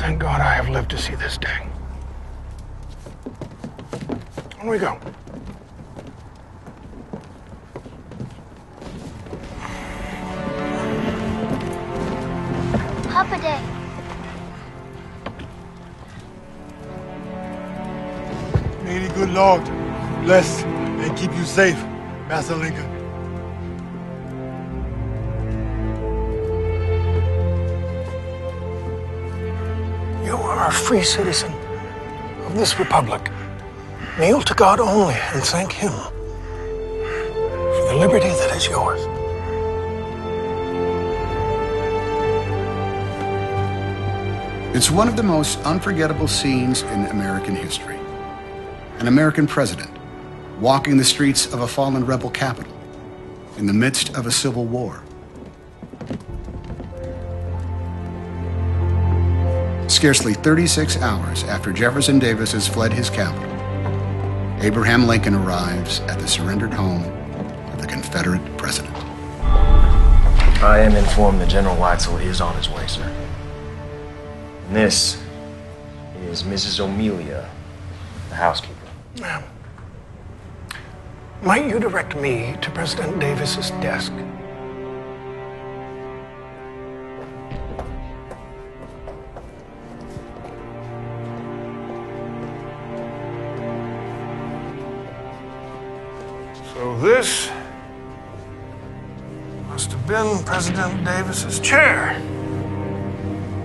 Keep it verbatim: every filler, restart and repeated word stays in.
Thank God I have lived to see this day. On we go. Papa Day. May the good Lord bless and keep you safe, Master Lincoln. You are a free citizen of this republic. Kneel to God only and thank Him for the liberty that is yours. It's one of the most unforgettable scenes in American history. An American president walking the streets of a fallen rebel capital in the midst of a civil war. Scarcely thirty-six hours after Jefferson Davis has fled his capital, Abraham Lincoln arrives at the surrendered home of the Confederate president. I am informed that General Weitzel is on his way, sir. And this is Missus O'Melia, the housekeeper. Ma'am, might you direct me to President Davis's desk? So this must have been President Davis's chair.